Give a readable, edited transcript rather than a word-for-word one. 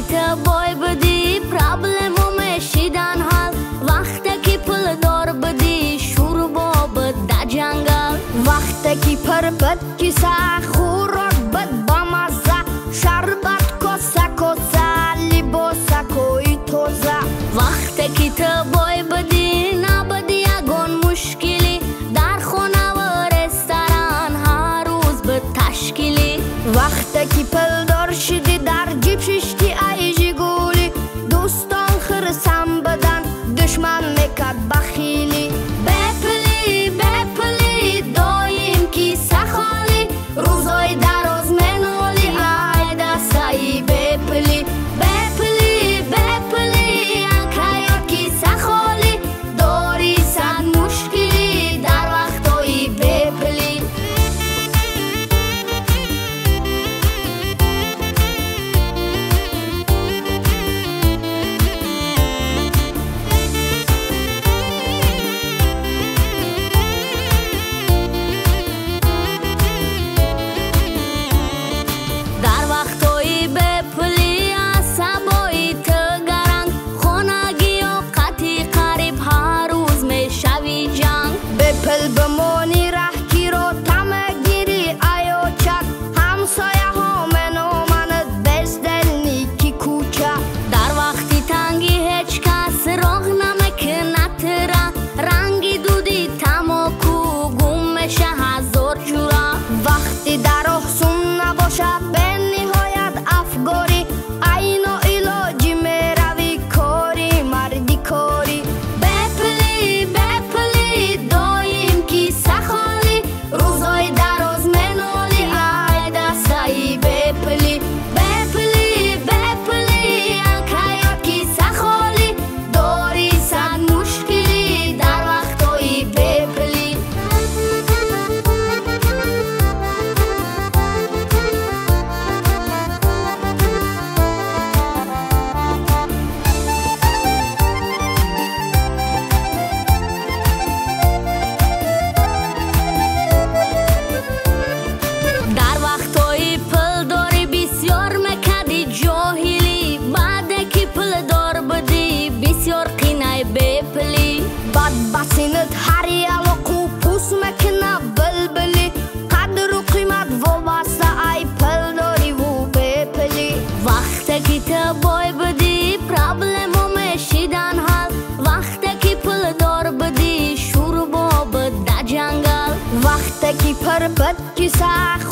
تو بای بدی پرابلمو میشیدن حل وقتی که پل دار بدی شور بابد در جنگل وقتی که پر بد کیسه خوراک بد بامزه شربت کسه کسه لباسه کوی توزه وقتی که تو بای بدی نبدی یگان مشکلی در خونه و رستوران هر روز به تشکیلی وقتی که پل دار شدی در جیب ششتی ایجی گولی دوستان خرسم بدن دشمن میکرد بخیلی بپلی دایم کیسه خالی روزای دراز منالی ای دستایی بپلی اکایا کیسه خالی داری صد مشکلی در وقتایی بپلی در وقتایی بپلی عصبایی تگرنگ خونگی و قطی قریب هر روز میشوی جنگ بپل بمانی رهگیر و تمگیری ایو چک همسایه ها منو منت بزدل نیکی کوچه در وقتی تنگی هیچ کس راه نمیکنه تره رنگی دودی تماکو گم میشه هزار جورا وقتی در احسون نباشه به نهایت افگاری اینو علاجی میروی کاری مردی کاری بپلی دایم کیسه خالی روزای دراز منالی ای دستایی بپلی اکایا کیسه خالی داری صد مشکلی در وقتایی بپلی در وقتایی پل داری بسیار مکدی جاهلی بعد که پل دار بدی بسیار قینای بپلی بد بسینت هر یلقو پوس مکنه بلبلی قدر و قیمت وابسته ای پل داری و بپلی وقتی که تو بای بدی پرابلمو میشیدن حل وقتی که پل دار بدی شور بابد در جنگل وقتی که پر بد کیسه